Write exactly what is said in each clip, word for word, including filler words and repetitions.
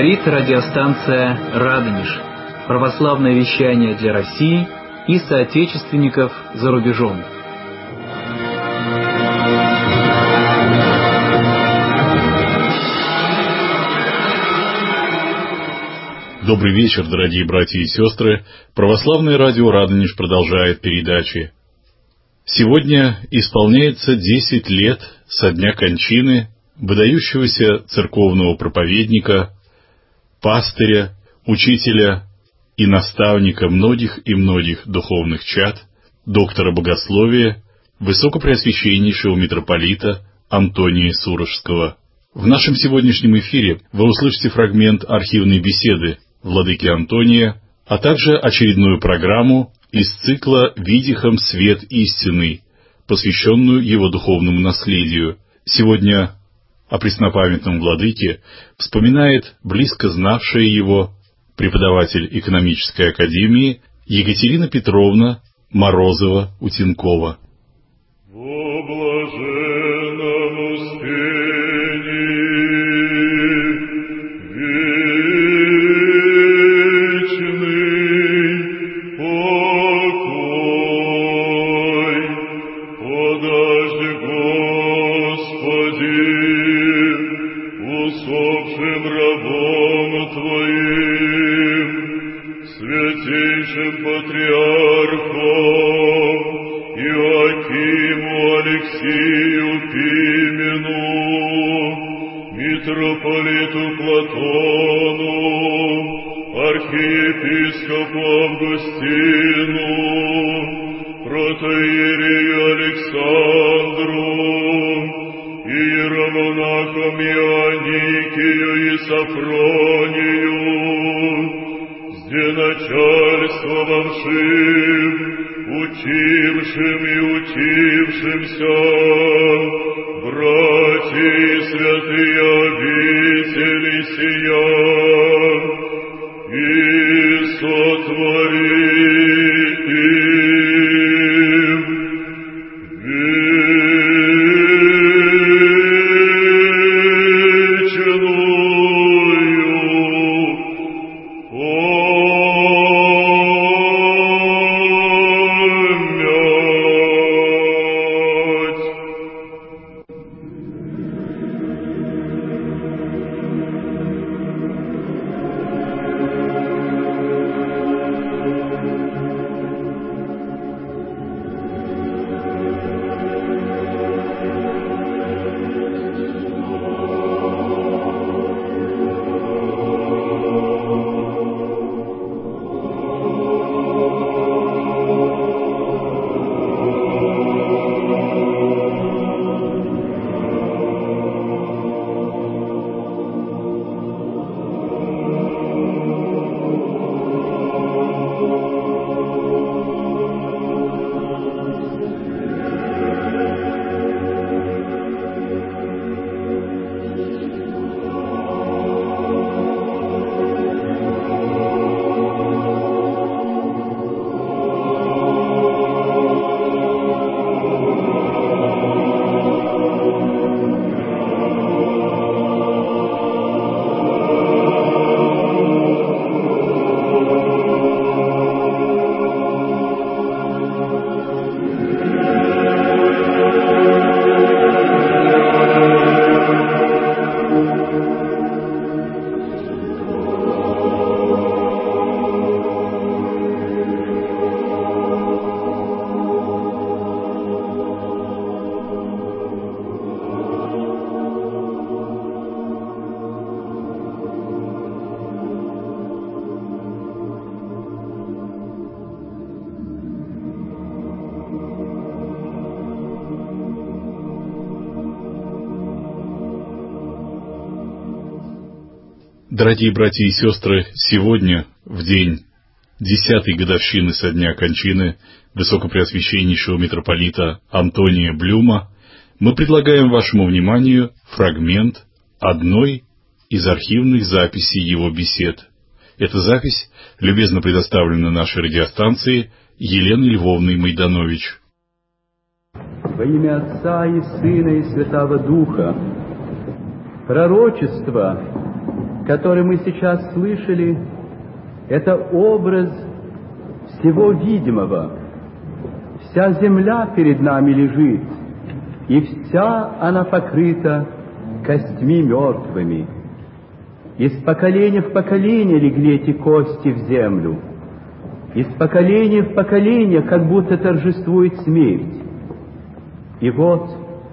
Говорит радиостанция «Радонеж». Православное вещание для России и соотечественников за рубежом. Добрый вечер, дорогие братья и сестры. Православное радио «Радонеж» продолжает передачи. Сегодня исполняется десять лет со дня кончины выдающегося церковного проповедника, пастыря, учителя и наставника многих и многих духовных чад, доктора богословия, высокопреосвященнейшего митрополита Антония Сурожского. В нашем сегодняшнем эфире вы услышите фрагмент архивной беседы владыки Антония, а также очередную программу из цикла «Видихом свет истины», посвященную его духовному наследию. Сегодня о преснопамятном владыке вспоминает близко знавшая его преподаватель экономической академии Екатерина Петровна Морозова-Утенкова. Дорогие братья и сестры, сегодня, в день десятой годовщины со дня кончины высокопреосвященнейшего митрополита Антония Блюма, мы предлагаем вашему вниманию фрагмент одной из архивных записей его бесед. Эта запись любезно предоставлена нашей радиостанции Еленой Львовной Майданович. Во имя Отца и Сына и Святаго Духа, пророчество который мы сейчас слышали, это образ всего видимого. Вся земля перед нами лежит, и вся она покрыта костьми мертвыми. Из поколения в поколение легли эти кости в землю. Из поколения в поколение как будто торжествует смерть. И вот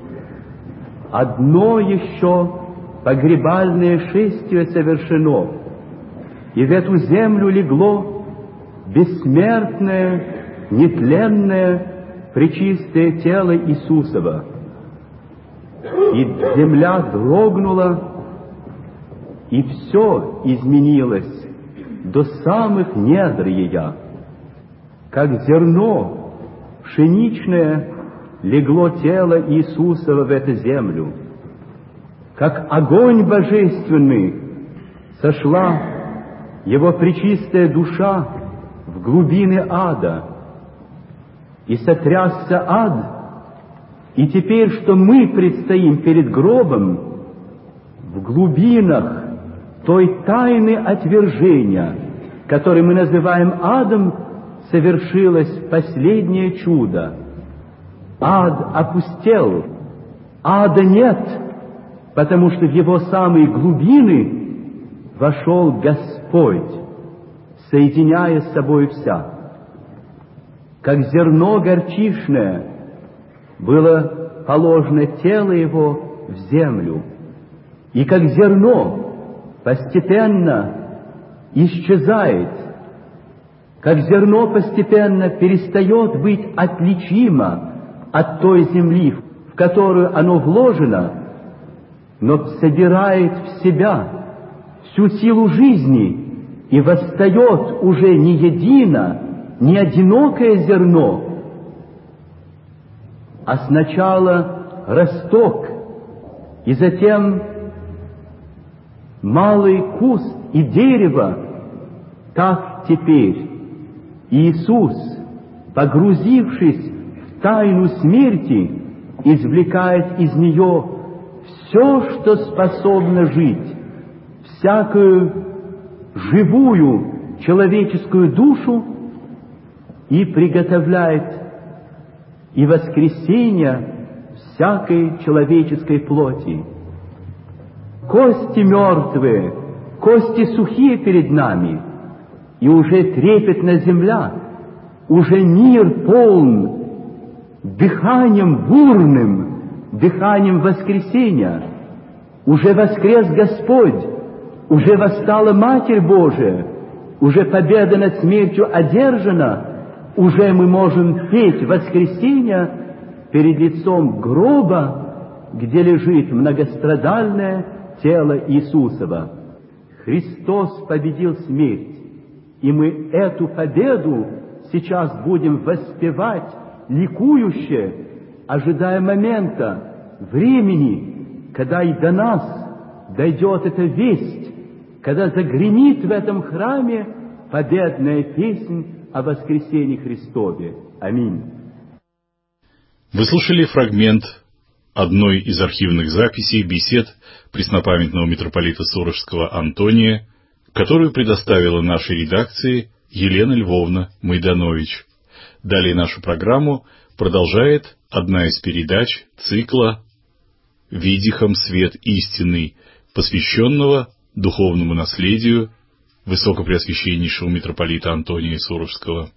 одно еще погребальное шествие совершено, и в эту землю легло бессмертное, нетленное, пречистое тело Иисусова. И земля дрогнула, и все изменилось до самых недр ее. Как зерно пшеничное легло тело Иисусова в эту землю. Как огонь божественный сошла его пречистая душа в глубины ада. И сотрясся ад, и теперь, что мы предстоим перед гробом, в глубинах той тайны отвержения, который мы называем адом, совершилось последнее чудо. Ад опустел, ада нет, потому что в его самые глубины вошел Господь, соединяя с собой вся. Как зерно горчишное было положено тело его в землю, и как зерно постепенно исчезает, как зерно постепенно перестает быть отличимо от той земли, в которую оно вложено, но собирает в себя всю силу жизни и восстает уже не едино, не одинокое зерно, а сначала росток, и затем малый куст и дерево. Так теперь Иисус, погрузившись в тайну смерти, извлекает из нее все, что способно жить, всякую живую человеческую душу, и приготовляет и воскресение всякой человеческой плоти. Кости мертвые, кости сухие перед нами, и уже трепетна земля, уже мир полн дыханием бурным, дыханием воскресения. Уже воскрес Господь, уже восстала Матерь Божия, уже победа над смертью одержана, уже мы можем петь воскресенье перед лицом гроба, где лежит многострадальное тело Иисусова. Христос победил смерть, и мы эту победу сейчас будем воспевать ликующе, ожидая момента, времени, когда и до нас дойдет эта весть, когда загремит в этом храме победная песнь о воскресении Христове. Аминь. Вы слушали фрагмент одной из архивных записей бесед преснопамятного митрополита Сурожского Антония, которую предоставила нашей редакции Елена Львовна Майданович. Далее нашу программу продолжает одна из передач цикла «Видихом свет истинный», посвященного духовному наследию Высокопреосвященнейшего митрополита Антония Сурожского.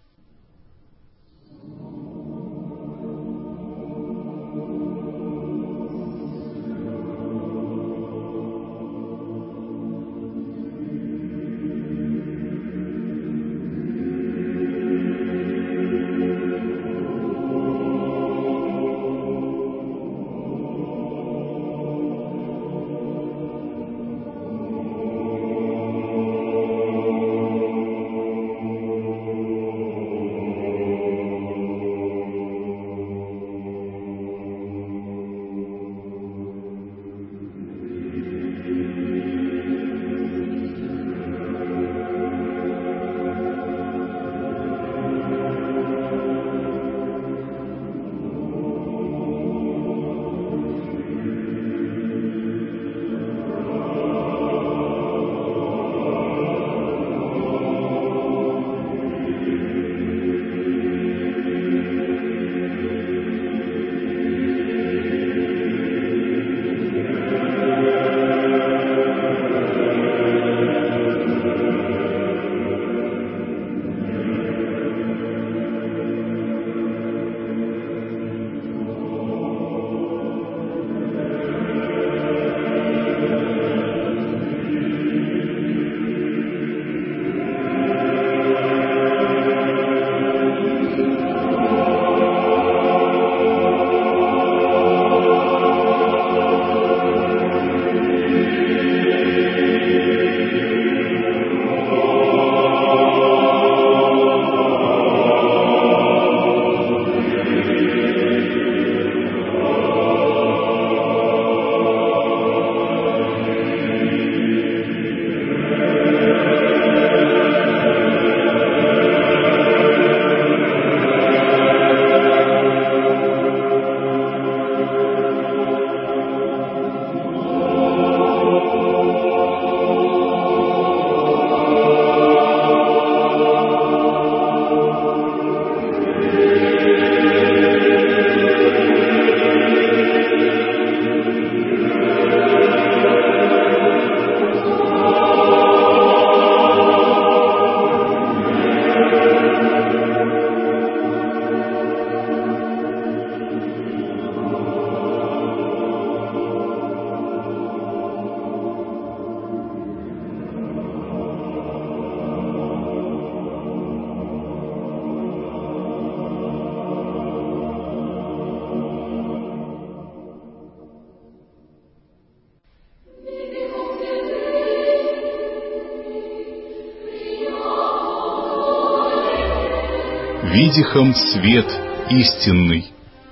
видихом свет истинный.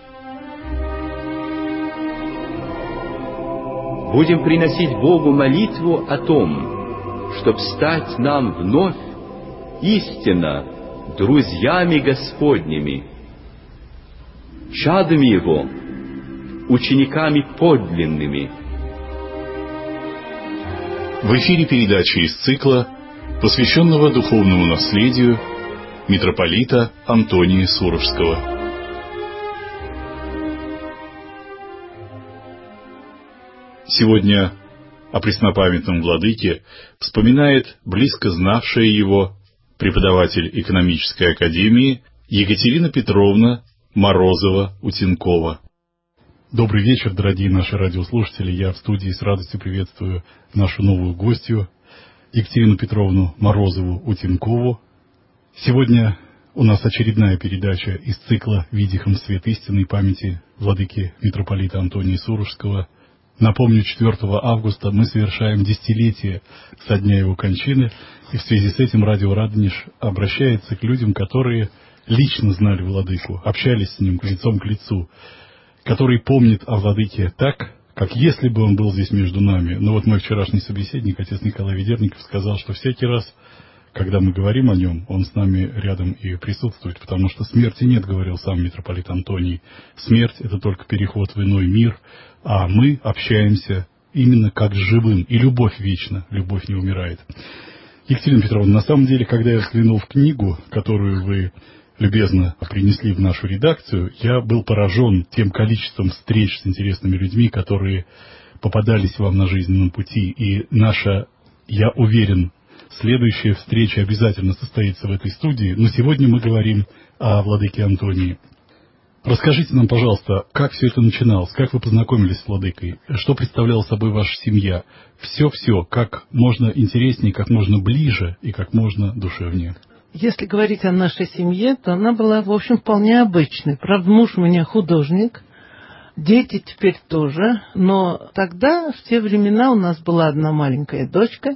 Будем приносить Богу молитву о том, чтоб стать нам вновь истинно друзьями Господними, чадами Его, учениками подлинными. В эфире передача из цикла, посвященного духовному наследию митрополита Антония Сурожского. Сегодня о преснопамятном владыке вспоминает близко знавшая его преподаватель экономической академии Екатерина Петровна Морозова-Утенкова. Добрый вечер, дорогие наши радиослушатели. Я в студии с радостью приветствую нашу новую гостью Екатерину Петровну Морозову-Утенкову. Сегодня у нас очередная передача из цикла «Видихом свет истинной» памяти владыки митрополита Антония Сурожского. Напомню, четвёртого августа мы совершаем десятилетие со дня его кончины, и в связи с этим радио Радонеж обращается к людям, которые лично знали владыку, общались с ним лицом к лицу, которые помнят о владыке так, как если бы он был здесь между нами. Но вот мой вчерашний собеседник, отец Николай Ведерников, сказал, что всякий раз, когда мы говорим о нем, он с нами рядом и присутствует, потому что смерти нет, говорил сам митрополит Антоний. Смерть — это только переход в иной мир, а мы общаемся именно как с живым, и любовь вечна, любовь не умирает. Екатерина Петровна, на самом деле, когда я взглянул в книгу, которую вы любезно принесли в нашу редакцию, я был поражен тем количеством встреч с интересными людьми, которые попадались вам на жизненном пути, и наша, я уверен, следующая встреча обязательно состоится в этой студии, но сегодня мы говорим о владыке Антонии. Расскажите нам, пожалуйста, как все это начиналось, как вы познакомились с владыкой, что представляла собой ваша семья, все-все, как можно интереснее, как можно ближе и как можно душевнее. Если говорить о нашей семье, то она была, в общем, вполне обычной. Правда, муж у меня художник, дети теперь тоже, но тогда, в те времена, у нас была одна маленькая дочка,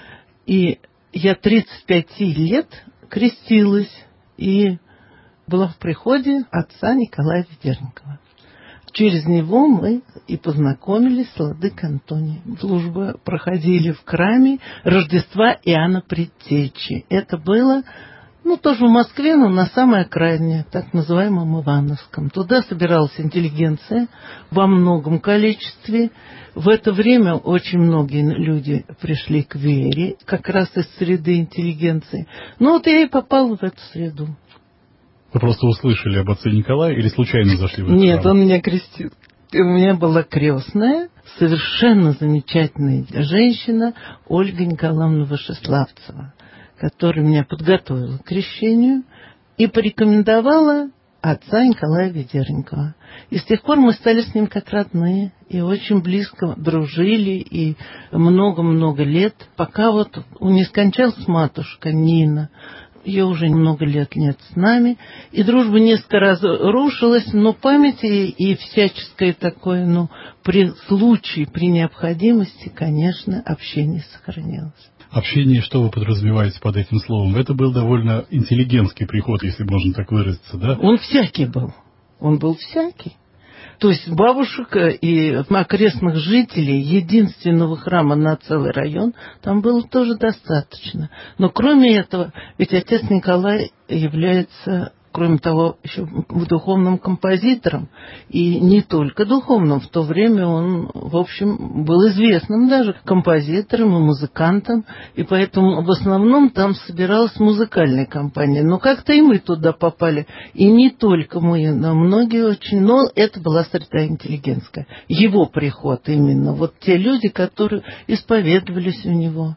и я тридцать пять лет крестилась и была в приходе отца Николая Ведерникова. Через него мы и познакомились с владыкой Антонием. Службы проходили в храме Рождества Иоанна Предтечи. Это было, ну, тоже в Москве, но на самой окраине, так называемом Ивановском. Туда собиралась интеллигенция во многом количестве. В это время очень многие люди пришли к вере, как раз из среды интеллигенции. Ну, вот я и попала в эту среду. Вы просто услышали об отце Николае или случайно зашли в этот Нет, храм? он меня крестил. И у меня была крестная, совершенно замечательная женщина, Ольга Николаевна Вышеславцева, которая меня подготовила к крещению и порекомендовала отца Николая Ведерникова. И с тех пор мы стали с ним как родные и очень близко дружили, и много-много лет, пока вот не скончалась матушка Нина. Ее уже много лет нет с нами, и дружба несколько раз рушилась, но память и, и всяческое такое, ну, при случае, при необходимости, конечно, общение сохранилось. Общение, что вы подразумеваете под этим словом? Это был довольно интеллигентский приход, если можно так выразиться, да? Он всякий был, он был всякий. То есть бабушек и окрестных жителей, единственного храма на целый район, там было тоже достаточно. Но кроме этого, ведь отец Николай является, кроме того, еще духовным композитором. И не только духовным. В то время он, в общем, был известным даже композитором и музыкантом. И поэтому в основном там собиралась музыкальная компания. Но как-то и мы туда попали. И не только мы, но многие очень. Но это была среда интеллигентская. Его приход именно. Вот те люди, которые исповедовались у него,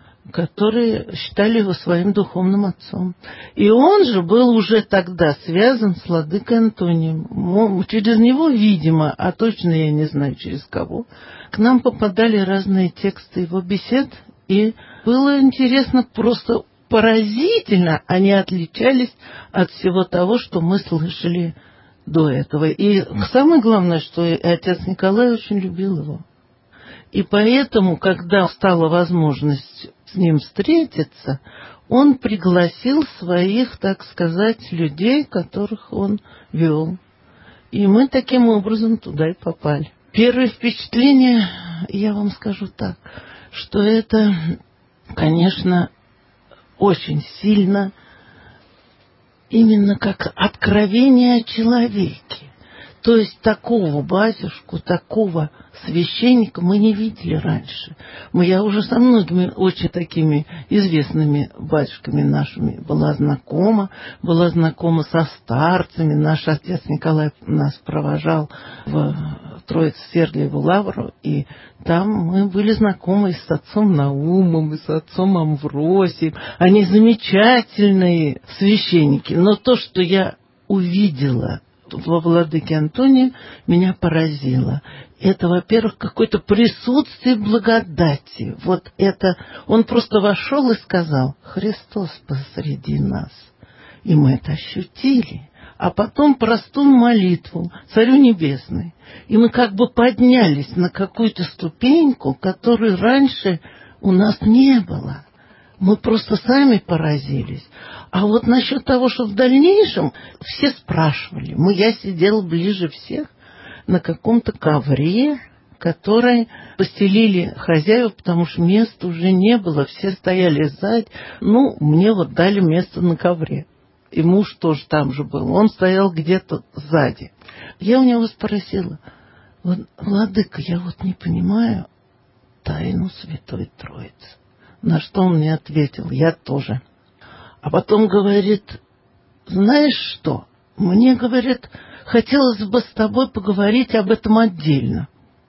которые считали его своим духовным отцом. И он же был уже тогда связан с владыкой Антонием. Через него, видимо, а точно я не знаю через кого, к нам попадали разные тексты его бесед, и было интересно, просто поразительно они отличались от всего того, что мы слышали до этого. И самое главное, что отец Николай очень любил его. И поэтому, когда стала возможность с ним встретиться, он пригласил своих, так сказать, людей, которых он вел. И мы таким образом туда и попали. Первое впечатление, я вам скажу так, что это, конечно, очень сильно именно как откровение о человеке. То есть такого батюшку, такого священника мы не видели раньше. Мы, я уже со многими очень такими известными батюшками нашими была знакома, была знакома со старцами. Наш отец Николай нас провожал в Троице-Сергиеву лавру, и там мы были знакомы и с отцом Наумом, и с отцом Амвросием. Они замечательные священники. Но то, что я увидела во владыке Антонии, меня поразило. Это, во-первых, какое-то присутствие благодати. Вот это... Он просто вошел и сказал: «Христос посреди нас». И мы это ощутили. А потом простую молитву Царю Небесной. И мы как бы поднялись на какую-то ступеньку, которой раньше у нас не было. Мы просто сами поразились. А вот насчет того, что в дальнейшем все спрашивали. Мы, я сидела ближе всех на каком-то ковре, который постелили хозяева, потому что места уже не было. Все стояли сзади. Ну, мне вот дали место на ковре. И муж тоже там же был. Он стоял где-то сзади. Я у него спросила: «Владыка, я вот не понимаю тайну Святой Троицы». На что он мне ответил: «Я тоже». А потом говорит: «Знаешь что? Мне, говорит, хотелось бы с тобой поговорить об этом отдельно».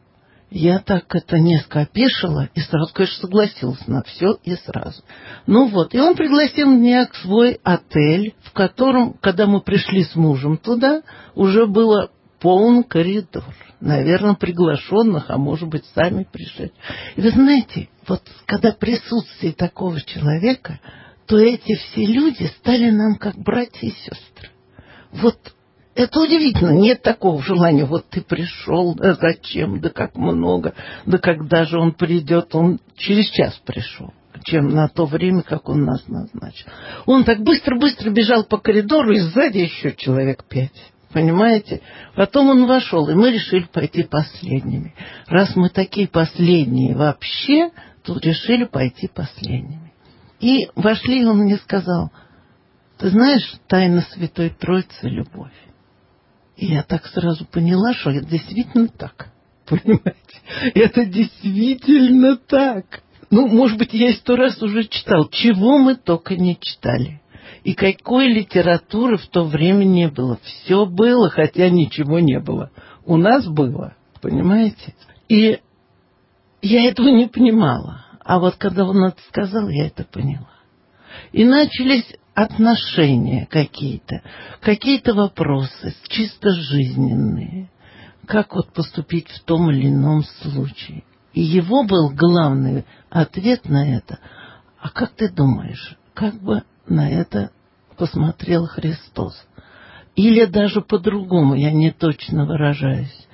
Я так это несколько опешила и сразу, конечно, согласилась на все и сразу. Ну вот, и он пригласил меня в свой отель, в котором, когда мы пришли с мужем туда, уже было полный коридор. Наверное, приглашенных, а может быть, сами пришли. И вы знаете, вот когда присутствие такого человека, то эти все люди стали нам как братья и сестры. Вот это удивительно. Нет такого желания: вот ты пришел, да зачем, да как много, да когда же он придет. Он через час пришел, чем на то время, как он нас назначил. Он так быстро-быстро бежал по коридору, и сзади еще человек пять. Понимаете? Потом он вошел, и мы решили пойти последними. Раз мы такие последние вообще, то решили пойти последними. И вошли, и он мне сказал: «Ты знаешь, тайна Святой Троицы — любовь». И я так сразу поняла, что это действительно так. Понимаете? Это действительно так. Ну, может быть, я сто раз уже читал. Чего мы только не читали. И какой литературы в то время не было. Все было, хотя ничего не было. У нас было. Понимаете? И я этого не понимала. А вот когда он это сказал, я это поняла. И начались отношения какие-то, какие-то вопросы чисто жизненные. Как вот поступить в том или ином случае. И его был главный ответ на это: «А как ты думаешь, как бы на это посмотрел Христос?» Или даже по-другому, я не точно выражаюсь.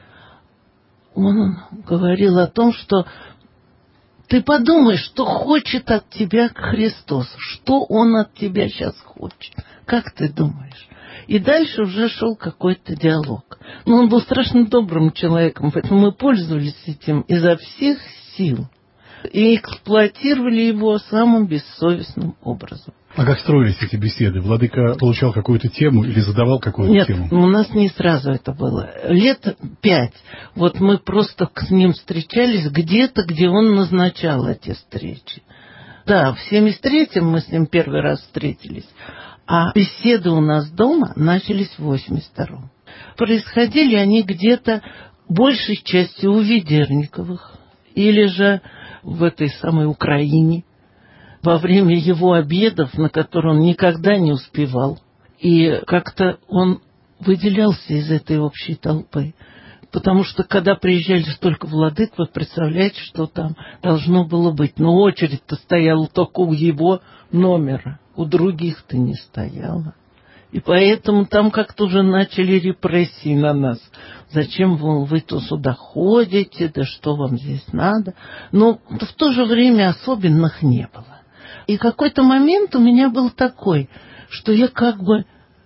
Он говорил о том, что ты подумай, что хочет от тебя Христос, что Он от тебя сейчас хочет. Как ты думаешь? И дальше уже шел какой-то диалог. Но он был страшно добрым человеком, поэтому мы пользовались этим изо всех сил. И эксплуатировали его самым бессовестным образом. А как строились эти беседы? Владыка получал какую-то тему или задавал какую-то Нет, тему? Нет, у нас не сразу это было. Лет пять. Вот мы просто с ним встречались где-то, где он назначал эти встречи. Да, в семьдесят третьем мы с ним первый раз встретились. А беседы у нас дома начались в восемьдесят втором. Происходили они где-то большей частью у Ведерниковых. Или же в этой самой Украине, во время его обедов, на которые он никогда не успевал. И как-то он выделялся из этой общей толпы. Потому что, когда приезжали столько владык, вы представляете, что там должно было быть. Но очередь-то стояла только у его номера, у других-то не стояла. И поэтому там как-то уже начали репрессии на нас. Зачем вы, вы то сюда ходите, да что вам здесь надо? Но в то же время особенных не было. И какой-то момент у меня был такой, что я как бы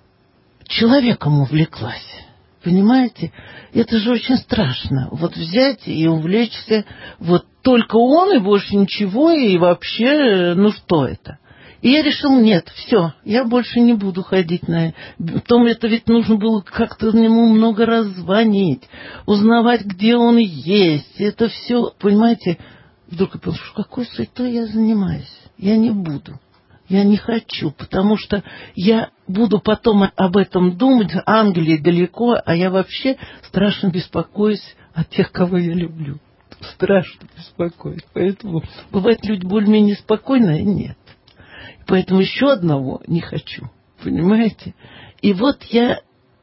человеком увлеклась. Понимаете? Это же очень страшно. Вот взять и увлечься, вот только он и больше ничего, и вообще, ну что это? И я решил, нет, все, я больше не буду ходить на... Потом это ведь нужно было как-то ему много раз звонить, узнавать, где он есть. Это все, понимаете, вдруг я понял, что какой суетой я занимаюсь. Я не буду. Я не хочу, потому что я буду потом об этом думать. Англия далеко, а я вообще страшно беспокоюсь о тех, кого я люблю. Страшно беспокоюсь. Поэтому бывает, люди более-менее спокойные, нет. Поэтому еще одного не хочу. Понимаете? И вот я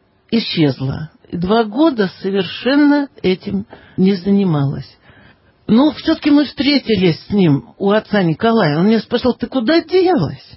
исчезла. И два года совершенно этим не занималась. Ну, все-таки мы встретились с ним у отца Николая. Он меня спросил, ты куда делась?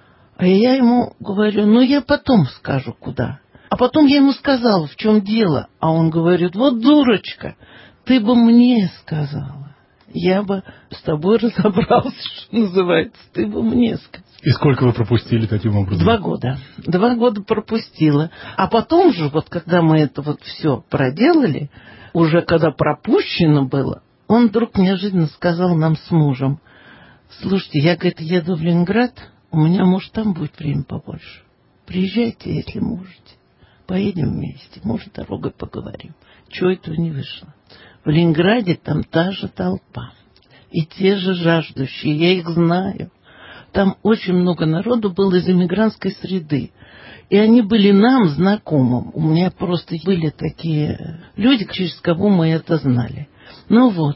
А я ему говорю, ну, я потом скажу, куда. А потом я ему сказала, в чем дело. А он говорит, вот дурочка, ты бы мне сказала. Я бы с тобой разобрался, что называется. Ты бы мне сказала. И сколько вы пропустили таким образом? Два года. Два года пропустила. А потом же, вот когда мы это вот все проделали, уже когда пропущено было, он вдруг неожиданно сказал нам с мужем, слушайте, я, говорит, еду в Ленинград, у меня, может, там будет время побольше. Приезжайте, если можете. Поедем вместе, может, дорогой поговорим. Чего этого не вышло? В Ленинграде там та же толпа. И те же жаждущие, я их знаю. Там очень много народу было из эмигрантской среды. И они были нам знакомым. У меня просто были такие люди, через кого мы это знали. Ну вот.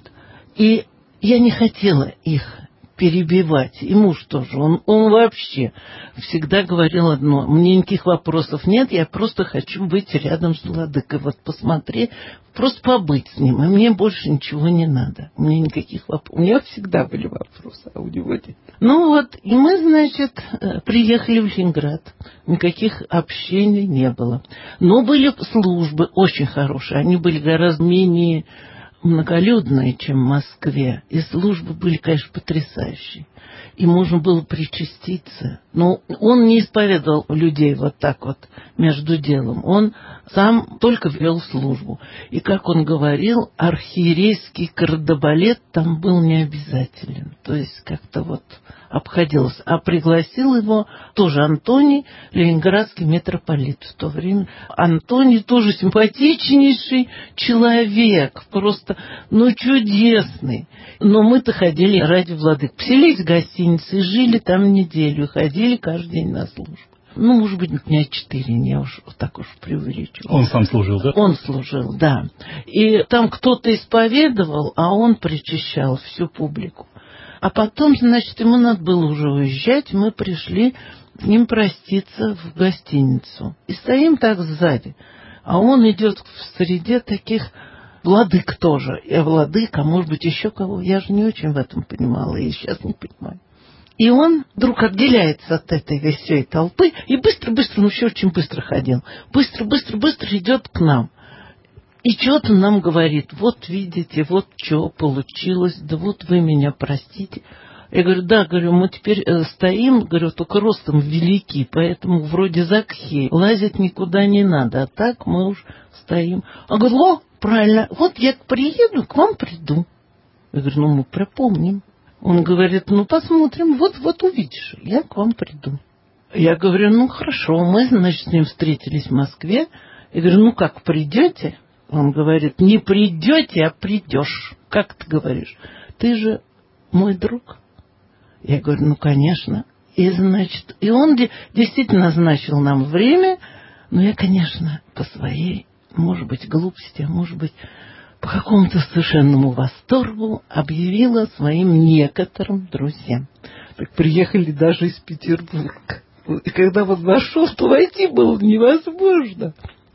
И я не хотела их перебивать. И муж тоже. Он, он вообще всегда говорил одно. Мне никаких вопросов нет. Я просто хочу быть рядом с владыкой. Вот посмотри, просто побыть с ним. И мне больше ничего не надо. У меня никаких вопросов. У меня всегда были вопросы, а у него нет. Ну вот. И мы, значит, приехали в Ленинград. Никаких общений не было. Но были службы очень хорошие. Они были гораздо менее многолюдные, чем в Москве. И службы были, конечно, потрясающие. И можно было причаститься. Но он не исповедовал людей вот так вот между делом. Он сам только вел службу. И, как он говорил, архиерейский кардебалет там был не обязателен. То есть как-то вот обходилось. А пригласил его тоже Антоний, ленинградский митрополит в то время. Антоний тоже симпатичнейший человек. Просто, ну, чудесный. Но мы-то ходили ради владык. Поселились в гостинице и жили там неделю. Ходили каждый день на службу. Ну, может быть, дня четыре, я уж так уж преувеличиваю. Он сам служил, да? Он служил, да. И там кто-то исповедовал, а он причащал всю публику. А потом, значит, ему надо было уже уезжать, мы пришли с ним проститься в гостиницу. И стоим так сзади. А он идет в среде таких владык тоже. И владык, а может быть еще кого. Я же не очень в этом понимала, и сейчас не понимаю. И он вдруг отделяется от этой всей толпы и быстро-быстро, ну еще очень быстро ходил. Быстро-быстро-быстро идет к нам. И что-то нам говорит, вот видите, вот что получилось, да вот вы меня простите. Я говорю, да, говорю, мы теперь э, стоим, говорю, только ростом велики, поэтому вроде Закхей, лазить никуда не надо, а так мы уж стоим. Он говорит, о, правильно, вот я приеду, к вам приду. Я говорю, ну мы припомним. Он говорит, ну посмотрим, вот, вот увидишь, я к вам приду. Я говорю, ну хорошо, мы, значит, с ним встретились в Москве. Я говорю, ну как, придете? Он говорит, не придете, а придешь. Как ты говоришь? Ты же мой друг. Я говорю, ну, конечно. И, значит, и он действительно назначил нам время, но я, конечно, по своей, может быть, глупости, а может быть, по какому-то совершенному восторгу объявила своим некоторым друзьям. Так приехали даже из Петербурга. И когда вот вошел, то войти было невозможно.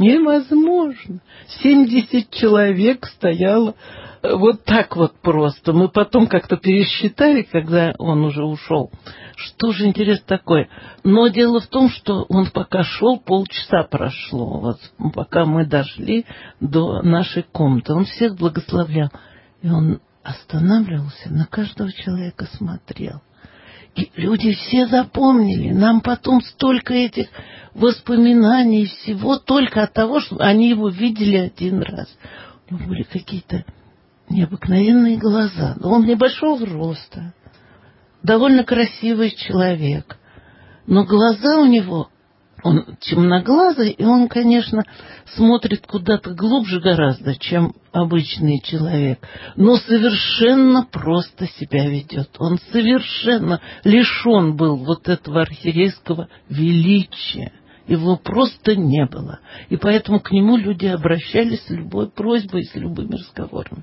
Невозможно. семьдесят человек стояло вот так вот просто. Мы потом как-то пересчитали, когда он уже ушел. Что же интересно такое? Но дело в том, что он пока шел, полчаса прошло. Вот, пока мы дошли до нашей комнаты. Он всех благословлял. И он останавливался, на каждого человека смотрел. И люди все запомнили. Нам потом столько этих воспоминаний, всего только от того, что они его видели один раз. У него были какие-то необыкновенные глаза. Он небольшого роста, довольно красивый человек. Но глаза у него, он темноглазый, и он, конечно, смотрит куда-то глубже гораздо, чем обычный человек. Но совершенно просто себя ведет. Он совершенно лишен был вот этого архиерейского величия. Его просто не было. И поэтому к нему люди обращались с любой просьбой, с любыми разговорами.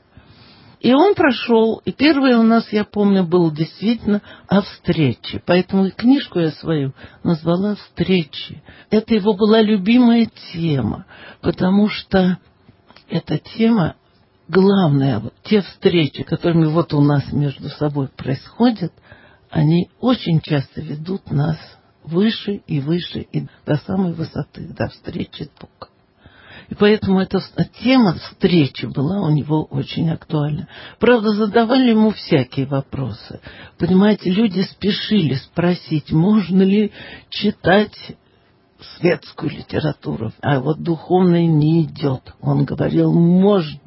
И он прошел, и первое у нас, я помню, было действительно о встрече. Поэтому и книжку я свою назвала «Встречи». Это его была любимая тема, потому что эта тема, главная, вот те встречи, которыми вот у нас между собой происходят, они очень часто ведут нас выше и выше, и до самой высоты, до встречи с Богом. И поэтому эта тема встречи была у него очень актуальна. Правда, задавали ему всякие вопросы. Понимаете, люди спешили спросить, можно ли читать светскую литературу, а вот духовная не идет. Он говорил, можно.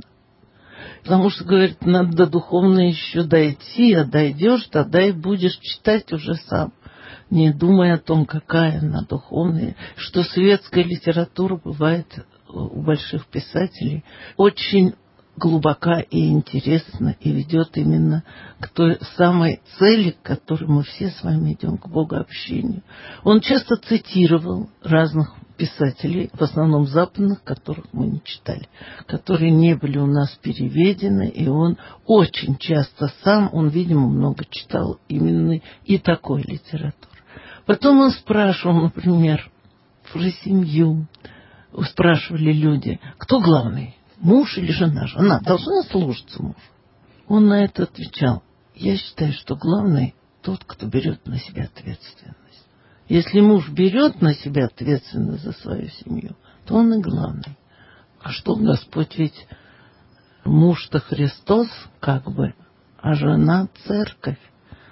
Потому что, говорит, надо до духовной еще дойти, а дойдешь, тогда и будешь читать уже сам, не думая о том, какая она духовная, что светская литература бывает у больших писателей очень глубока и интересна, и ведет именно к той самой цели, к которой мы все с вами идем, к богообщению. Он часто цитировал разных писателей, в основном западных, которых мы не читали, которые не были у нас переведены, и он очень часто сам, он, видимо, много читал именно и такой литературы. Потом он спрашивал, например, про семью. Спрашивали люди, кто главный, муж или жена? Жена должна слушаться мужу. Он на это отвечал, я считаю, что главный тот, кто берет на себя ответственность. Если муж берет на себя ответственность за свою семью, то он и главный. А что Господь ведь муж-то Христос, как бы, а жена церковь.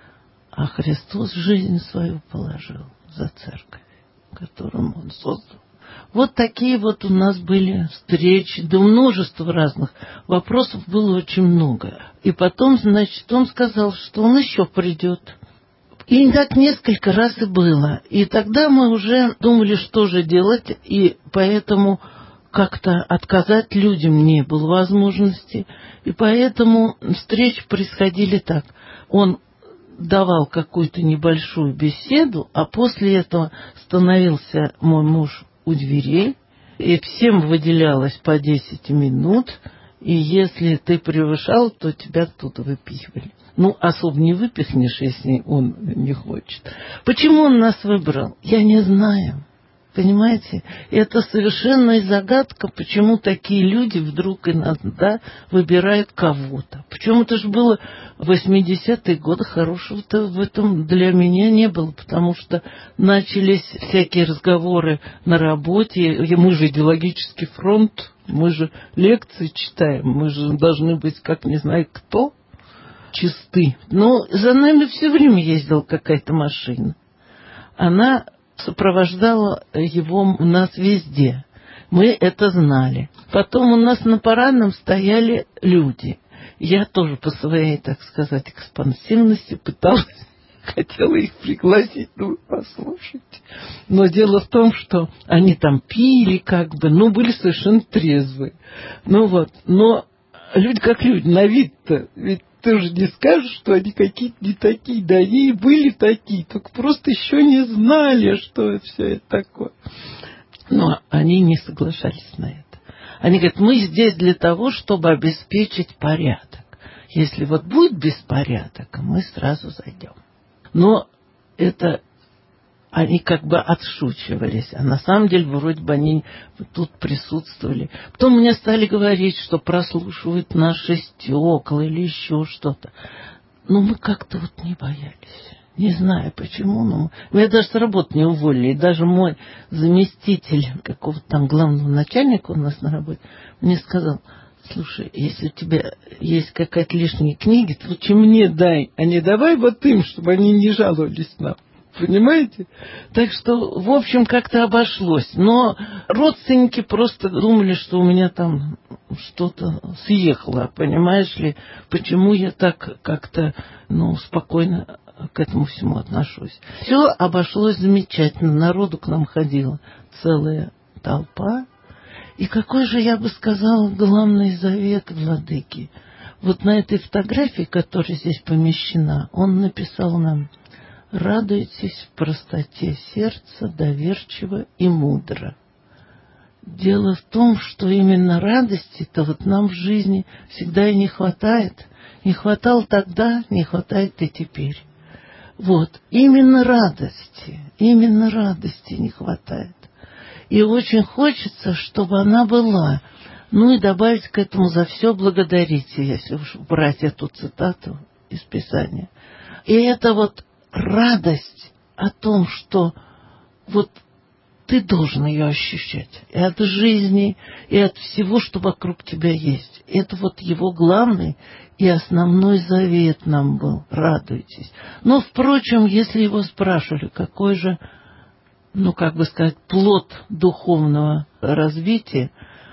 А Христос жизнь свою положил за церковь, которую Он создал. Вот такие вот у нас были встречи, да множество разных вопросов было очень много. И потом, значит, он сказал, что он еще придет. И так несколько раз и было. И тогда мы уже думали, что же делать, и поэтому как-то отказать людям не было возможности. И поэтому встречи происходили так. Он давал какую-то небольшую беседу, а после этого становился мой муж у дверей, и всем выделялось по десять минут, и если ты превышал, то тебя оттуда выпихивали. Ну, особо не выпихнешь, если он не хочет. Почему он нас выбрал? Я не знаю. Понимаете? Это совершенная загадка, почему такие люди вдруг иногда выбирают кого-то. Причем это же было в восьмидесятые годы, хорошего-то в этом для меня не было, потому что начались всякие разговоры на работе. И мы же идеологический фронт, мы же лекции читаем, мы же должны быть, как не знаю кто, чисты. Но за нами все время ездила какая-то машина. Она сопровождала его у нас везде. Мы это знали. Потом у нас на парадном стояли люди. Я тоже по своей, так сказать, экспансивности пыталась, хотела их пригласить, ну, послушайте. Но дело в том, что они там пили, как бы, ну, были совершенно трезвые. Ну вот, но люди как люди, на вид-то, ведь ты же не скажешь, что они какие-то не такие. Да они и были такие, только просто еще не знали, что все это такое. Но они не соглашались на это. Они говорят, мы здесь для того, чтобы обеспечить порядок. Если вот будет беспорядок, мы сразу зайдем. Но это они как бы отшучивались, а на самом деле вроде бы они тут присутствовали. Потом мне стали говорить, что прослушивают наши стекла или еще что-то. Но мы как-то вот не боялись. Не знаю почему, но меня даже с работы не уволили. И даже мой заместитель какого-то там главного начальника у нас на работе мне сказал, слушай, если у тебя есть какая-то лишняя книга, то лучше мне дай, а не давай вот им, чтобы они не жаловались нам. Понимаете? Так что, в общем, как-то обошлось. Но родственники просто думали, что у меня там что-то съехало. Понимаешь ли, почему я так как-то, ну, спокойно к этому всему отношусь. Все обошлось замечательно. Народу к нам ходила целая толпа. И какой же, я бы сказала, главный завет владыки? Вот на этой фотографии, которая здесь помещена, он написал нам: «Радуйтесь в простоте сердца, доверчиво и мудро». Дело в том, что именно радости-то вот нам в жизни всегда и не хватает. Не хватало тогда, не хватает и теперь. Вот, именно радости, именно радости не хватает. И очень хочется, чтобы она была. Ну и добавить к этому: за все благодарите, если уж брать эту цитату из Писания. И это вот радость о том, что вот ты должен ее ощущать и от жизни, и от всего, что вокруг тебя есть. Это вот его главный и основной завет нам был: радуйтесь. Но, впрочем, если его спрашивали, какой же, ну, как бы сказать, плод духовного развития,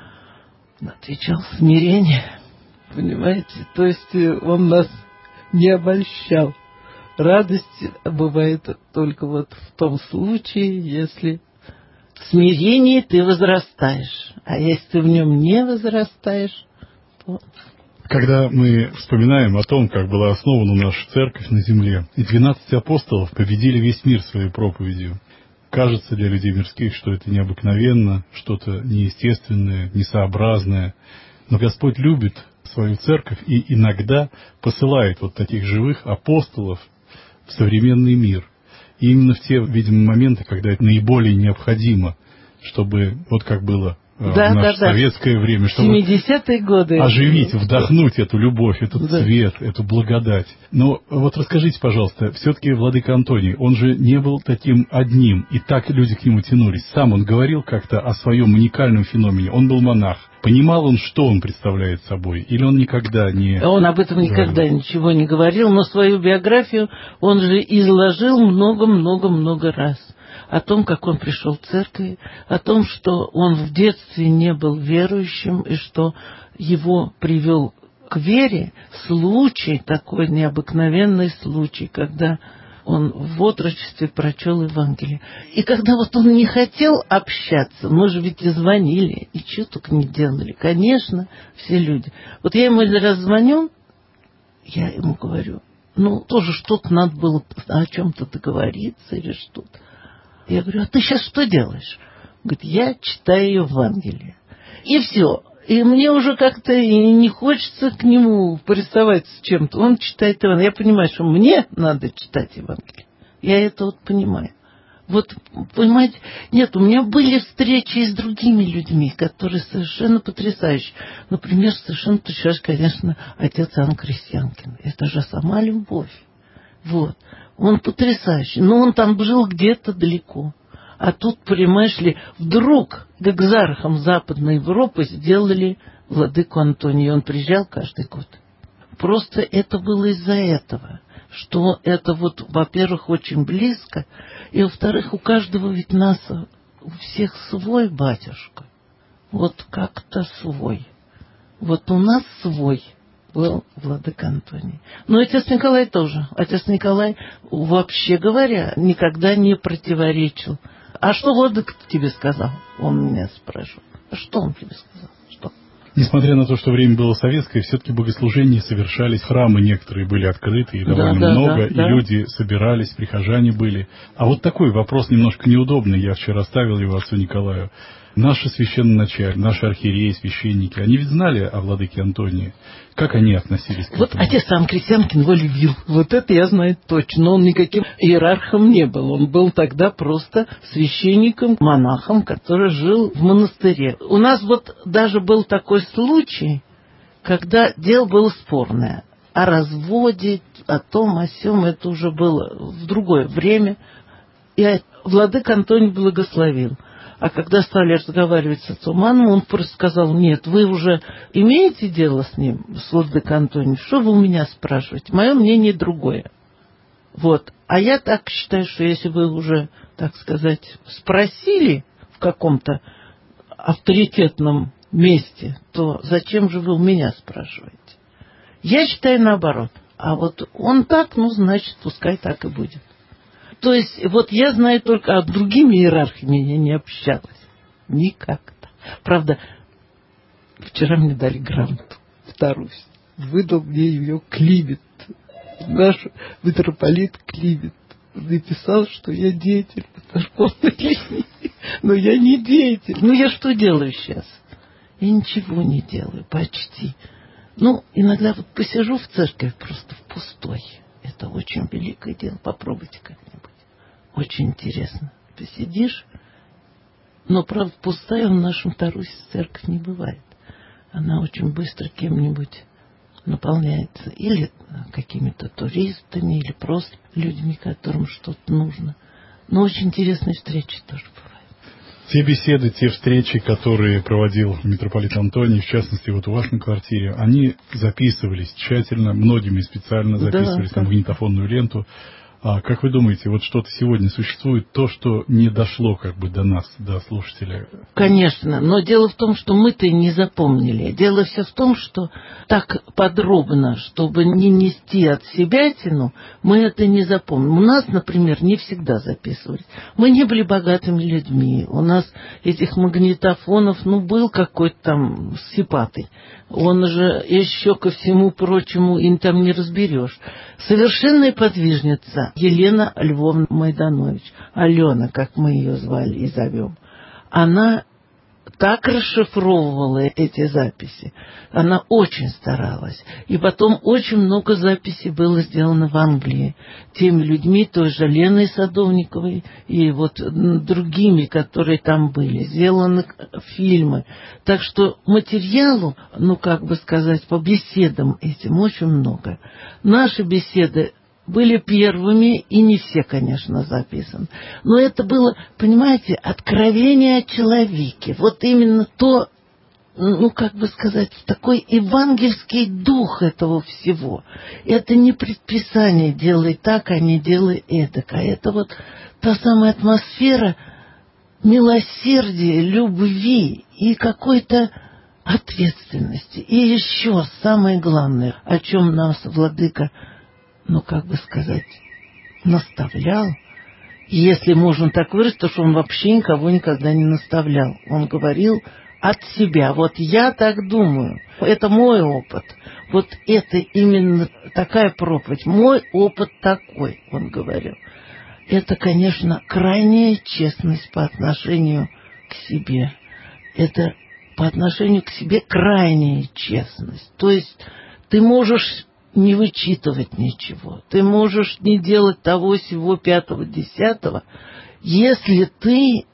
он отвечал: смирение. Понимаете? То есть он нас не обольщал. Радость бывает только вот в том случае, если в смирении ты возрастаешь. А если ты в нем не возрастаешь, то... Когда мы вспоминаем о том, как была основана наша церковь на земле, и двенадцать апостолов победили весь мир своей проповедью, кажется для людей мирских, что это необыкновенно, что-то неестественное, несообразное. Но Господь любит свою церковь и иногда посылает вот таких живых апостолов в современный мир. И именно в те, видимо, моменты, когда это наиболее необходимо, чтобы, вот как было э, да, в наше да, советское да. время, чтобы семидесятые годы оживить, вдохнуть эту любовь, этот да. цвет, эту благодать. Но вот расскажите, пожалуйста, все-таки владыка Антоний, он же не был таким одним, и так люди к нему тянулись. Сам он говорил как-то о своем уникальном феномене. Он был монах. Понимал он, что он представляет собой? Или он никогда не... Он об этом никогда говорил? Ничего не говорил, но свою биографию он же изложил много-много-много раз. О том, как он пришел в церковь, о том, что он в детстве не был верующим, и что его привел к вере случай, такой необыкновенный случай, когда он в отрочестве прочел Евангелие. И когда вот он не хотел общаться, мы же ведь и звонили, и что только не делали. Конечно, все люди. Вот я ему один раз звоню, я ему говорю, ну, тоже что-то надо было о чем-то договориться или что-то. Я говорю: а ты сейчас что делаешь? Он говорит: я читаю Евангелие. И все. И мне уже как-то не хочется к нему приставать с чем-то. Он читает Евангелие. Я понимаю, что мне надо читать Евангелие. Я это вот понимаю. Вот, понимаете, нет, у меня были встречи и с другими людьми, которые совершенно потрясающие. Например, совершенно потрясающий, конечно, отец Иоанн Крестьянкин. Это же сама любовь. Вот. Он потрясающий. Но он там жил где-то далеко. А тут, понимаешь ли, вдруг к экзархам Западной Европы сделали владыку Антония. Он приезжал каждый год. Просто это было из-за этого. Что это вот, во-первых, очень близко. И, во-вторых, у каждого ведь нас, у всех свой батюшка. Вот как-то свой. Вот у нас свой был владыка Антоний. Но отец Николай тоже. Отец Николай, вообще говоря, никогда не противоречил. А что владыка тебе сказал? Он меня спрашивал. А что он тебе сказал? Что? Несмотря на то, что время было советское, все-таки богослужения совершались, храмы некоторые были открыты, и довольно да, да, много, да, и да. люди собирались, прихожане были. А вот такой вопрос немножко неудобный, я вчера ставил его отцу Николаю. Наши священноначальники, наши архиереи, священники, они ведь знали о владыке Антонии. Как они относились к вот этому? Вот отец Иоанн Крестьянкин его любил. Вот это я знаю точно. Он никаким иерархом не был. Он был тогда просто священником, монахом, который жил в монастыре. У нас вот даже был такой случай, когда дело было спорное. О разводе, о том, о сём, это уже было в другое время. И владыка Антоний благословил. А когда стали разговаривать с отцом Анну, он просто сказал: нет, вы уже имеете дело с ним, с владыкой Антонием, что вы у меня спрашиваете? Мое мнение другое. Вот. А я так считаю, что если вы уже, так сказать, спросили в каком-то авторитетном месте, то зачем же вы у меня спрашиваете? Я считаю наоборот. А вот он так, ну, значит, пускай так и будет. То есть, вот я знаю только, а с другими иерархами я не общалась. Никак-то. Правда, вчера мне дали грамоту, вторую. Выдал мне ее Климент. Наш митрополит Климент написал, что я деятель по церковной линии. Но я не деятель. Ну, я что делаю сейчас? Я ничего не делаю, почти. Ну, иногда вот посижу в церкви просто в пустой. Это очень великое дело. Попробуйте как-нибудь. Очень интересно. Ты сидишь, но, правда, пустая в нашем Тарусе церковь не бывает. Она очень быстро кем-нибудь наполняется. Или какими-то туристами, или просто людьми, которым что-то нужно. Но очень интересные встречи тоже бывают. Те беседы, те встречи, которые проводил митрополит Антоний, в частности, вот в вашей квартире, они записывались тщательно, многими специально записывались да, на магнитофонную ленту. А как вы думаете, вот что-то сегодня существует, то, что не дошло как бы до нас, до слушателя? Конечно, но дело в том, что мы-то и не запомнили. Дело все в том, что так подробно, чтобы не нести от себятину, мы это не запомним. У нас, например, не всегда записывались. Мы не были богатыми людьми. У нас этих магнитофонов, ну, был какой-то там сипатый. Он же еще ко всему прочему им там не разберешь. Совершенная подвижница Елена Львовна Майданович, Алена, как мы ее звали и зовем, она так расшифровывала эти записи. Она очень старалась. И потом очень много записей было сделано в Англии теми людьми, той же Леной Садовниковой и вот другими, которые там были. Сделаны фильмы. Так что материалу, ну как бы сказать, по беседам этим очень много. Наши беседы были первыми, и не все, конечно, записаны. Но это было, понимаете, откровение о человеке. Вот именно то, ну, как бы сказать, такой евангельский дух этого всего. Это не предписание «делай так, а не делай эдак». А это вот та самая атмосфера милосердия, любви и какой-то ответственности. И еще самое главное, о чем нас владыка, ну, как бы сказать, наставлял. И если можно так выразить, то что он вообще никого никогда не наставлял. Он говорил от себя. Вот я так думаю. Это мой опыт. Вот это именно такая проповедь. Мой опыт такой, он говорил. Это, конечно, крайняя честность по отношению к себе. Это по отношению к себе крайняя честность. То есть ты можешь не вычитывать ничего. Ты можешь не делать того, сего, пятого, десятого, если ты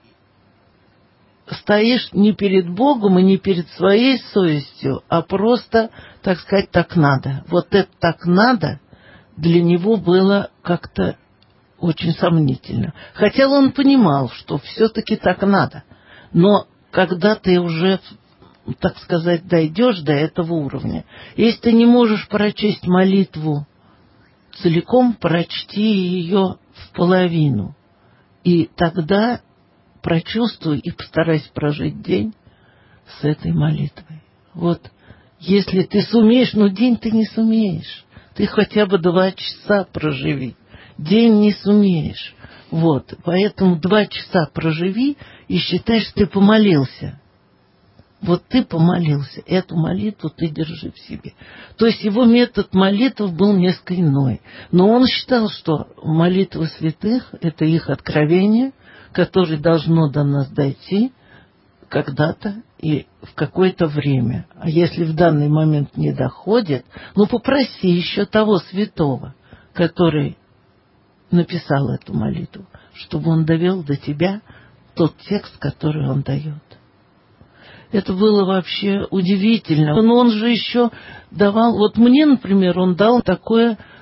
стоишь не перед Богом и не перед своей совестью, а просто, так сказать, так надо. Вот это так надо для него было как-то очень сомнительно. Хотя он понимал, что все-таки так надо. Но когда ты уже, так сказать, дойдешь до этого уровня. Если ты не можешь прочесть молитву целиком, прочти ее в половину. И тогда прочувствуй и постарайся прожить день с этой молитвой. Вот, если ты сумеешь, но день ты не сумеешь. Ты хотя бы два часа проживи. День не сумеешь. Вот, поэтому два часа проживи и считай, что ты помолился. Вот ты помолился, эту молитву ты держи в себе. То есть его метод молитвы был несколько иной. Но он считал, что молитва святых – это их откровение, которое должно до нас дойти когда-то и в какое-то время. А если в данный момент не доходит, ну попроси еще того святого, который написал эту молитву, чтобы он довел до тебя тот текст, который он дает. Это было вообще удивительно. Но он же еще давал... Вот мне, например, он дал такое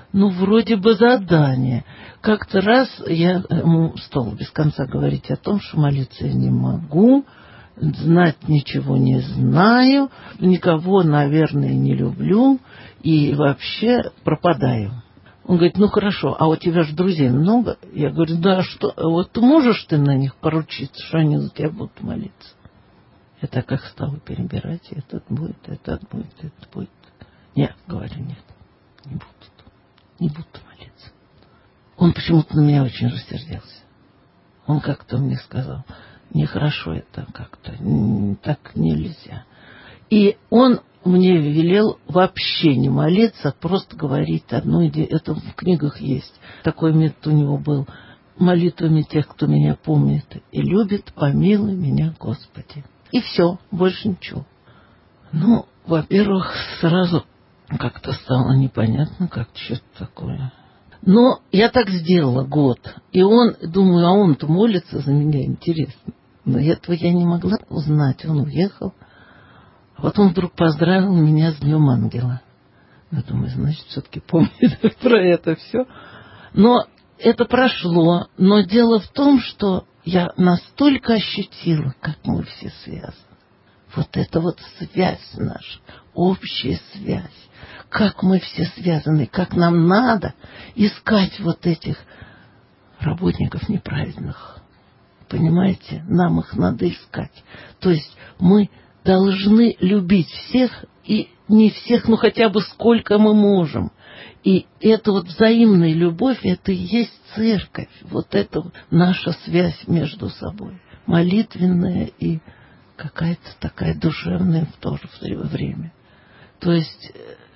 ну, вроде бы задание. Как-то раз я ему стала без конца говорить о том, что молиться я не могу, знать ничего не знаю, никого, наверное, не люблю и вообще пропадаю. Он говорит, ну хорошо, а у тебя же друзей много? Я говорю, да, что, вот можешь ты на них поручиться, что они за тебя будут молиться? Я так их стала перебирать, этот будет, этот будет, этот будет. Нет, говорю, нет, не будут, не будут молиться. Он почему-то на меня очень рассердился. Он как-то мне сказал, нехорошо это как-то, так нельзя. И он мне велел вообще не молиться, просто говорить одну идею. Это в книгах есть. Такой метод у него был. Молитвами тех, кто меня помнит и любит, помилуй меня, Господи. И все, больше ничего. Ну, во-первых, сразу как-то стало непонятно, как что-то такое. Но я так сделала год. И он, думаю, а он-то молится за меня, интересно. Но этого я не могла узнать. Он уехал. А потом вдруг поздравил меня с Днем Ангела. Я думаю, значит, все-таки помнит про это все. Но это прошло. Но дело в том, что я настолько ощутила, как мы все связаны. Вот эта вот связь наша, общая связь. Как мы все связаны, как нам надо искать вот этих работников неправедных. Понимаете? Нам их надо искать. То есть мы должны любить всех, и не всех, но хотя бы сколько мы можем. И эта вот взаимная любовь, это и есть церковь. Вот это наша связь между собой. Молитвенная и какая-то такая душевная в то же время. То есть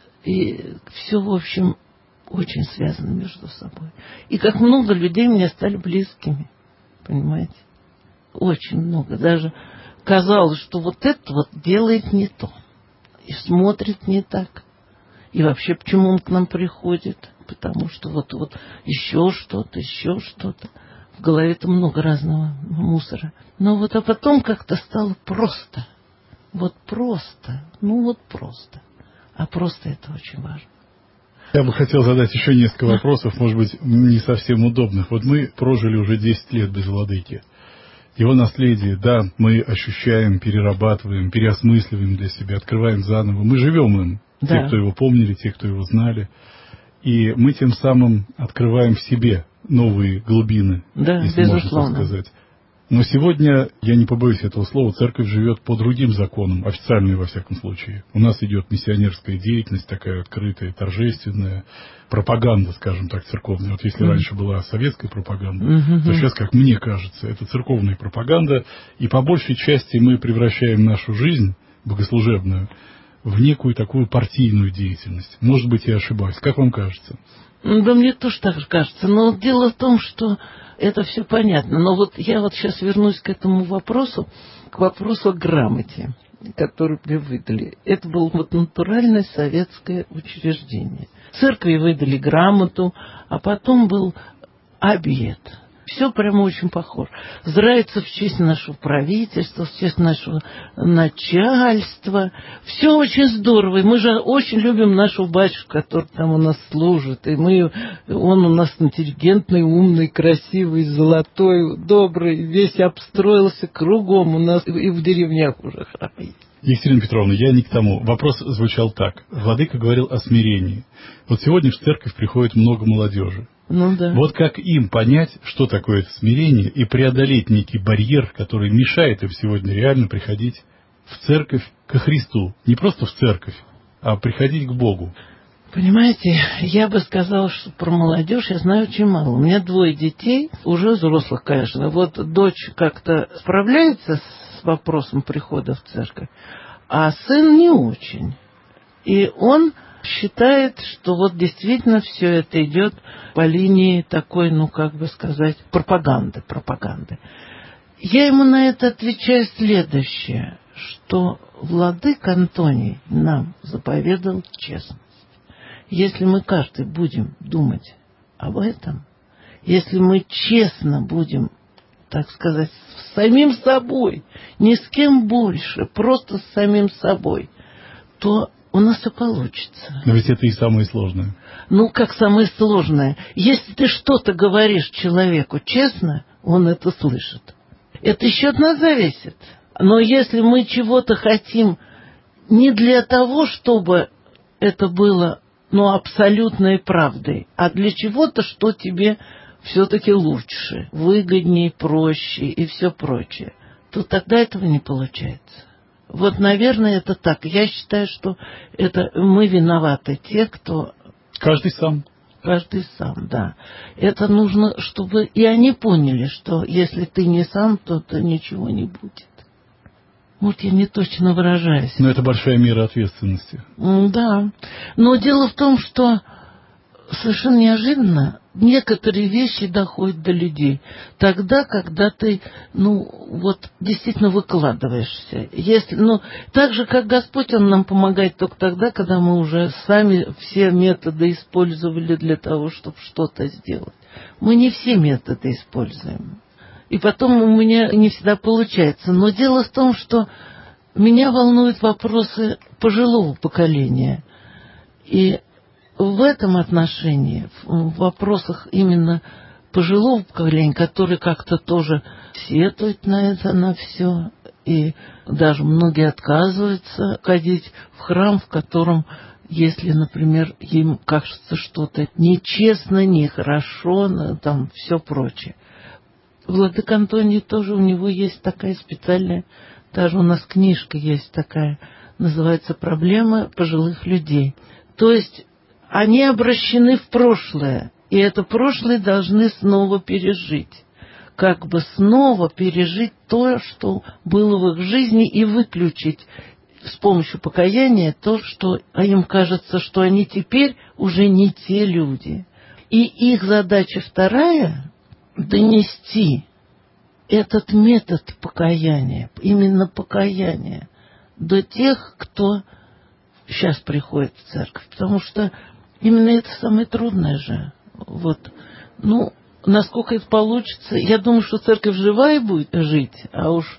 и все, в общем, очень связано между собой. И как много людей мне стали близкими. Понимаете? Очень много. Даже казалось, что вот это вот делает не то. И смотрит не так. И вообще, почему он к нам приходит? Потому что вот, вот еще что-то, еще что-то. В голове-то много разного мусора. Но вот, а потом как-то стало просто. Вот просто. Ну вот просто. А просто это очень важно. Я бы хотел задать еще несколько вопросов, может быть, не совсем удобных. Вот мы прожили уже десять лет без владыки. Его наследие, да, мы ощущаем, перерабатываем, переосмысливаем для себя, открываем заново. Мы живем им, да. Те, кто его помнили, те, кто его знали. И мы тем самым открываем в себе новые глубины, да, если безусловно. Можно так сказать. Но сегодня, я не побоюсь этого слова, церковь живет по другим законам, официальной во всяком случае. У нас идет миссионерская деятельность, такая открытая, торжественная, пропаганда, скажем так, церковная. Вот если mm-hmm. раньше была советская пропаганда, mm-hmm. то сейчас, как мне кажется, это церковная пропаганда. И по большей части мы превращаем нашу жизнь богослужебную в некую такую партийную деятельность. Может быть, я ошибаюсь. Как вам кажется? Да мне тоже так же кажется. Но дело в том, что это все понятно. Но вот я вот сейчас вернусь к этому вопросу, к вопросу о грамоте, которую мне выдали. Это было вот натуральное советское учреждение. Церкви выдали грамоту, а потом был обед. Все прямо очень похоже. Здрается в честь нашего правительства, в честь нашего начальства. Все очень здорово. И мы же очень любим нашего батюшку, который там у нас служит. И мы, он у нас интеллигентный, умный, красивый, золотой, добрый. Весь обстроился кругом. У нас и в деревнях уже храм есть. Екатерина Петровна, я не к тому. Вопрос звучал так. Владыка говорил о смирении. Вот сегодня в церковь приходит много молодежи. Ну, да. Вот как им понять, что такое это смирение, и преодолеть некий барьер, который мешает им сегодня реально приходить в церковь ко Христу. Не просто в церковь, а приходить к Богу. Понимаете, я бы сказала, что про молодежь я знаю очень мало. У меня двое детей, уже взрослых, конечно. Вот дочь как-то справляется с вопросом прихода в церковь, а сын не очень. И он считает, что вот действительно все это идет по линии такой, ну, как бы сказать, пропаганды, пропаганды. Я ему на это отвечаю следующее, что владыка Антоний нам заповедал честность. Если мы каждый будем думать об этом, если мы честно будем, так сказать, с самим собой, ни с кем больше, просто с самим собой, то у нас все получится. Но ведь это и самое сложное. Ну, как самое сложное. Если ты что-то говоришь человеку честно, он это слышит. Это еще от нас зависит. Но если мы чего-то хотим не для того, чтобы это было, ну, абсолютной правдой, а для чего-то, что тебе все-таки лучше, выгоднее, проще и все прочее, то тогда этого не получается. Вот, наверное, это так. Я считаю, что это мы виноваты, те, кто... Каждый сам. Каждый сам, да. Это нужно, чтобы и они поняли, что если ты не сам, то, то ничего не будет. Вот я не точно выражаюсь. Но это большая мера ответственности. Да. Но дело в том, что совершенно неожиданно некоторые вещи доходят до людей. Тогда, когда ты, ну, вот, действительно выкладываешься. Если, ну, так же, как Господь, Он нам помогает только тогда, когда мы уже сами все методы использовали для того, чтобы что-то сделать. Мы не все методы используем. И потом у меня не всегда получается. Но дело в том, что меня волнуют вопросы пожилого поколения. И в этом отношении, в вопросах именно пожилого поколения, которые как-то тоже сетуют на это, на все, и даже многие отказываются ходить в храм, в котором, если, например, им кажется что-то нечестно, нехорошо, там все прочее. Владыка Антоний тоже, у него есть такая специальная, даже у нас книжка есть такая, называется «Проблемы пожилых людей». То есть они обращены в прошлое, и это прошлое должны снова пережить. Как бы снова пережить то, что было в их жизни, и выключить с помощью покаяния то, что им кажется, что они теперь уже не те люди. И их задача вторая — донести этот метод покаяния, именно покаяния, до тех, кто сейчас приходит в церковь. Потому что именно это самое трудное же. Вот. Ну, насколько это получится, я думаю, что церковь живая будет жить, а уж,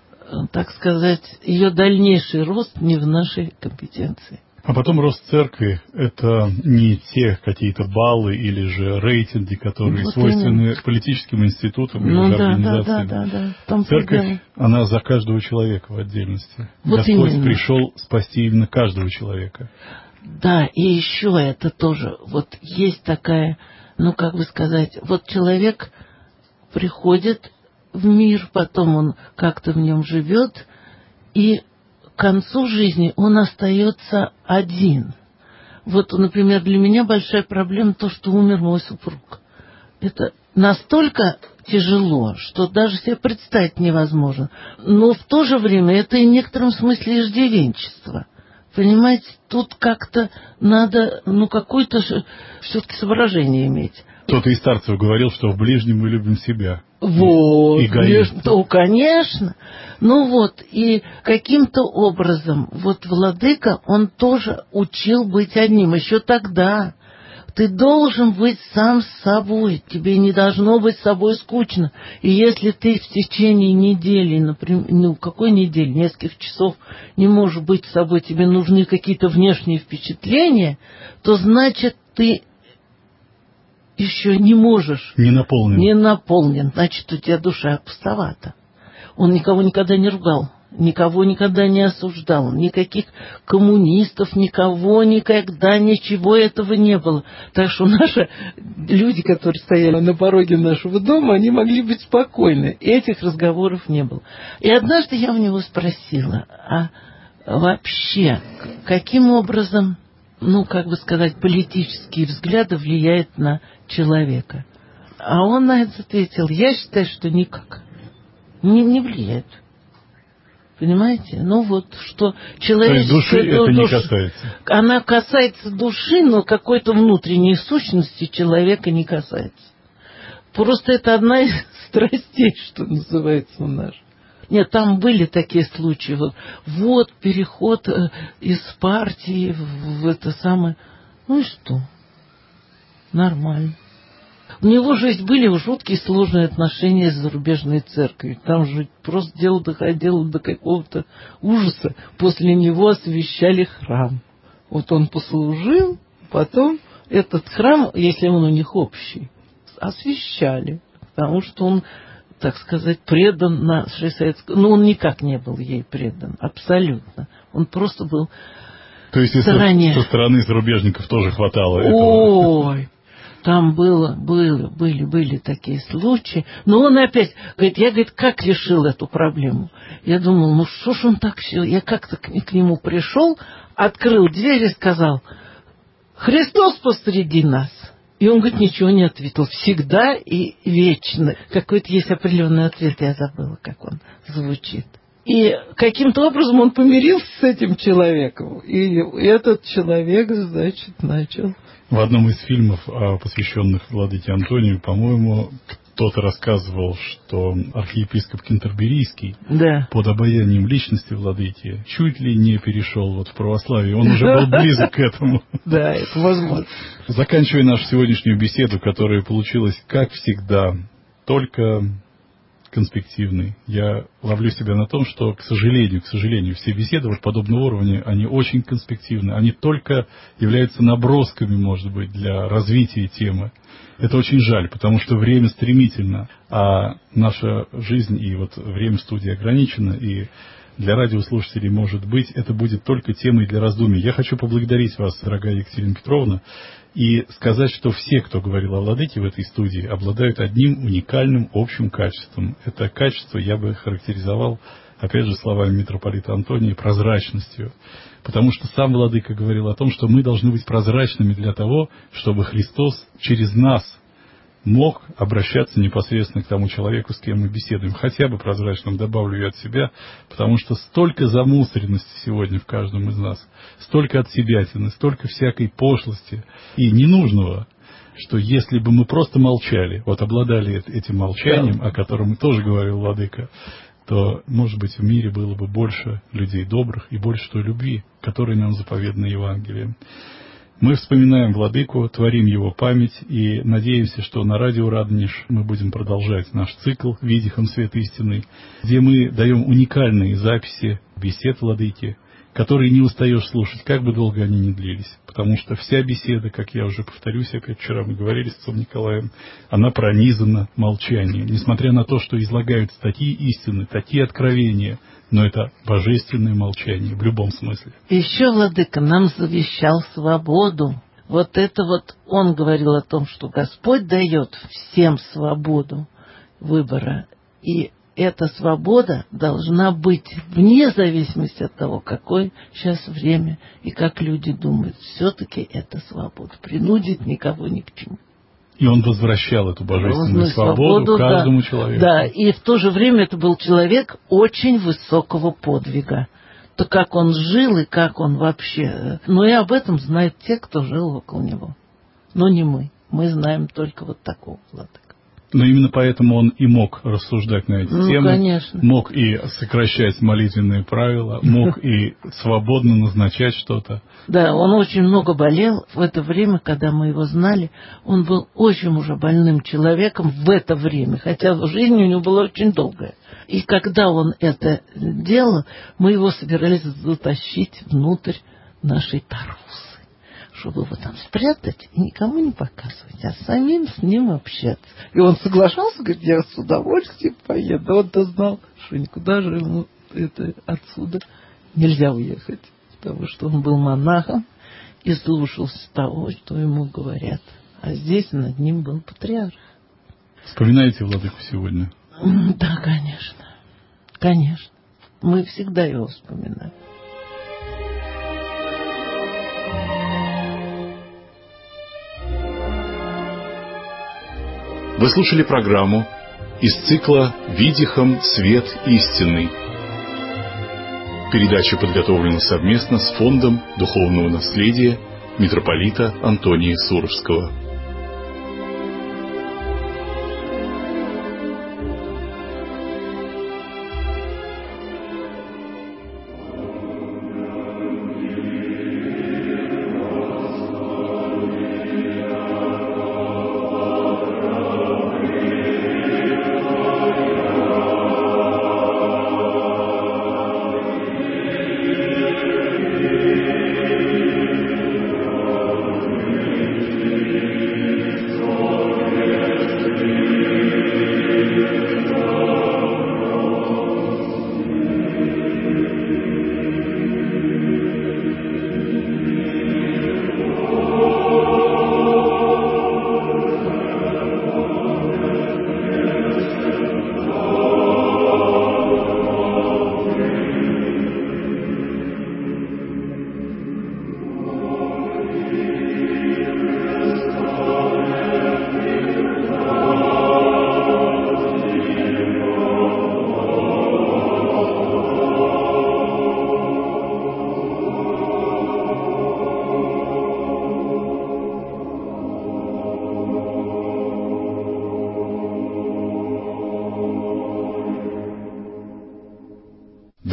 так сказать, ее дальнейший рост не в нашей компетенции. А потом рост церкви — это не те какие-то баллы или же рейтинги, которые вот свойственны именно политическим институтам ну, или да, организациям. Да, да, да, да. Там церковь, проблема. Она за каждого человека в отдельности. Вот Господь именно. пришел спасти именно каждого человека. Да, и еще это тоже, вот есть такая, ну, как бы сказать, вот человек приходит в мир, потом он как-то в нем живет, и к концу жизни он остается один. Вот, например, для меня большая проблема то, что умер мой супруг. Это настолько тяжело, что даже себе представить невозможно. Но в то же время это и в некотором смысле иждивенчество. Понимаете, тут как-то надо, ну, какое-то все-таки соображение иметь. Кто-то из старцев говорил, что в ближнем мы любим себя. Вот, Эгоизм. Ну, конечно. Ну вот, и каким-то образом, вот владыка, он тоже учил быть одним. Еще тогда ты должен быть сам с собой. Тебе не должно быть с собой скучно. И если ты в течение недели, например, ну, какой недели, нескольких часов не можешь быть с собой, тебе нужны какие-то внешние впечатления, то значит ты еще не можешь. Не наполнен. Не наполнен. Значит, у тебя душа пустовата. Он никого никогда не ругал, никого никогда не осуждал, никаких коммунистов, никого никогда, ничего этого не было. Так что наши люди, которые стояли на пороге нашего дома, они могли быть спокойны. Этих разговоров не было. И однажды я у него спросила, а вообще, каким образом, ну, как бы сказать, политические взгляды влияют на человека? А он на это ответил: я считаю, что никак. Не, не влияет. Понимаете? Ну вот, что человеческая... То есть души это душ, не касается? Она касается души, но какой-то внутренней сущности человека не касается. Просто это одна из страстей, что называется у нас. Нет, там были такие случаи. Вот, вот переход из партии в, в это самое... Ну и что? Нормально. У него же были жуткие сложные отношения с зарубежной церковью. Там же просто дело доходило до какого-то ужаса. После него освящали храм. Вот он послужил, потом этот храм, если он у них общий, освящали, потому что он, так сказать, предан нашей советской... Ну, он никак не был ей предан, абсолютно. Он просто был То есть, стороне. Со стороны зарубежников тоже хватало этого? Ой, там было, было, были, были такие случаи. Но он опять, говорит, я, говорит, как решил эту проблему? Я думал, ну что ж он так все... Я как-то к, к нему пришел, открыл дверь и сказал, Христос посреди нас. И он, говорит, ничего не ответил. Всегда и вечно. Какой-то есть определенный ответ, я забыла, как он звучит. И каким-то образом он помирился с этим человеком. И этот человек, значит, начал... В одном из фильмов, посвященных владыке Антонию, по-моему, кто-то рассказывал, что архиепископ Кентерберийский да. под обаянием личности владыки чуть ли не перешел вот в православие. Он уже был близок к этому. Да, это возможно. Заканчивая нашу сегодняшнюю беседу, которая получилась, как всегда, только конспективной, я ловлю себя на том, что, к сожалению, к сожалению, все беседы вот подобного уровня, они очень конспективны. Они только являются набросками, может быть, для развития темы. Это очень жаль, потому что время стремительно, а наша жизнь и вот время студии ограничено, и для радиослушателей, может быть, это будет только темой для раздумий. Я хочу поблагодарить вас, дорогая Екатерина Петровна, и сказать, что все, кто говорил о владыке в этой студии, обладают одним уникальным общим качеством. Это качество я бы характеризовал, опять же, словами митрополита Антония, прозрачностью. Потому что сам владыка говорил о том, что мы должны быть прозрачными для того, чтобы Христос через нас мог обращаться непосредственно к тому человеку, с кем мы беседуем. Хотя бы прозрачным, добавлю я от себя, потому что столько замусоренности сегодня в каждом из нас, столько отсебятины, столько всякой пошлости и ненужного, что если бы мы просто молчали, вот обладали этим молчанием, о котором тоже говорил владыка, то, может быть, в мире было бы больше людей добрых и больше той любви, которой нам заповедана Евангелием. Мы вспоминаем владыку, творим его память и надеемся, что на радио Радонеж мы будем продолжать наш цикл «Видихом свет истинный», где мы даем уникальные записи бесед владыки, которые не устаешь слушать, как бы долго они ни длились. Потому что вся беседа, как я уже повторюсь, опять вчера мы говорили с отцом Николаем, она пронизана молчанием. Несмотря на то, что излагаются такие истины, такие откровения, но это божественное молчание в любом смысле. Еще владыка нам завещал свободу. Вот это вот он говорил о том, что Господь дает всем свободу выбора. И эта свобода должна быть вне зависимости от того, какое сейчас время и как люди думают. Все-таки это свобода. Принудить никого ни к чему. И он возвращал эту божественную свободу, свободу каждому да, человеку. Да, и в то же время это был человек очень высокого подвига. То, как он жил и как он вообще... Но и об этом знают те, кто жил около него. Но не мы. Мы знаем только вот такого владыка. Но именно поэтому он и мог рассуждать на эти ну, темы, конечно. Мог и сокращать молитвенные правила, мог и свободно назначать что-то. Да, он очень много болел. В это время, когда мы его знали, он был очень уже больным человеком в это время, хотя жизнь у него была очень долгая. И когда он это делал, мы его собирались затащить внутрь нашей тарусы, чтобы его там спрятать и никому не показывать, а самим с ним общаться. И он соглашался, говорит, я с удовольствием поеду. Он-то знал, что никуда же ему это отсюда нельзя уехать, потому что он был монахом и слушался того, что ему говорят. А здесь над ним был патриарх. Вспоминаете владыку сегодня? Да, конечно. Конечно. Мы всегда его вспоминаем. Вы слушали программу из цикла «Видихом свет истинный». Передача подготовлена совместно с Фондом Духовного Наследия митрополита Антония Суровского.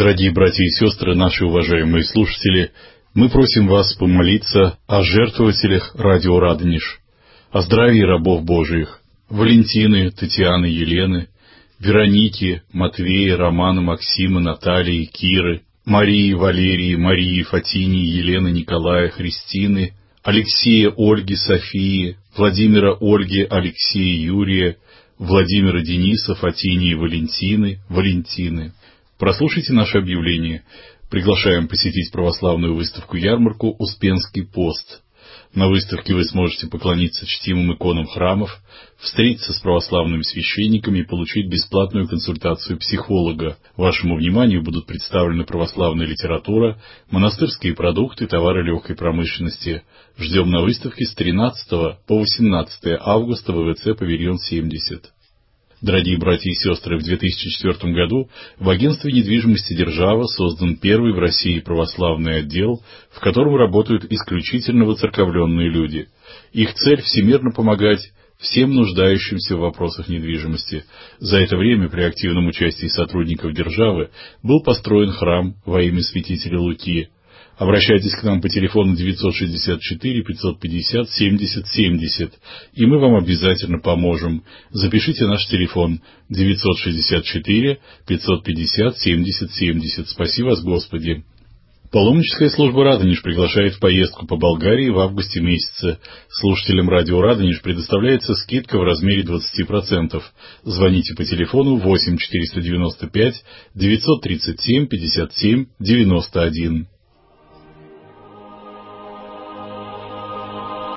Дорогие братья и сестры, наши уважаемые слушатели, мы просим вас помолиться о жертвователях радио Радонеж, о здравии рабов Божиих, Валентины, Татьяны, Елены, Вероники, Матвея, Романа, Максима, Натальи, Киры, Марии, Валерии, Марии, Фатинии, Елены, Николая, Христины, Алексея, Ольги, Софии, Владимира, Ольги, Алексея, Юрия, Владимира, Дениса, Фатинии, Валентины, Валентины. Прослушайте наше объявление. Приглашаем посетить православную выставку-ярмарку «Успенский пост». На выставке вы сможете поклониться чтимым иконам храмов, встретиться с православными священниками и получить бесплатную консультацию психолога. Вашему вниманию будут представлены православная литература, монастырские продукты, товары легкой промышленности. Ждем на выставке с тринадцатого по восемнадцатое августа в вэ вэ цэ «Павильон семьдесят». Дорогие братья и сестры, в две тысячи четвёртом году в агентстве недвижимости «Держава» создан первый в России православный отдел, в котором работают исключительно воцерковленные люди. Их цель – всемирно помогать всем нуждающимся в вопросах недвижимости. За это время при активном участии сотрудников «Державы» был построен храм во имя святителя Луки. Обращайтесь к нам по телефону девятьсот шестьдесят четыре пятьсот пятьдесят семьдесят семьдесят, и мы вам обязательно поможем. Запишите наш телефон девятьсот шестьдесят четыре пятьсот пятьдесят семьдесят семьдесят. Спаси вас, Господи! Паломническая служба «Радонеж» приглашает в поездку по Болгарии в августе месяце. Слушателям радио «Радонеж» предоставляется скидка в размере двадцать процентов. Звоните по телефону восемь четыреста девяносто пять девятьсот тридцать семь пятьдесят семь девяносто один.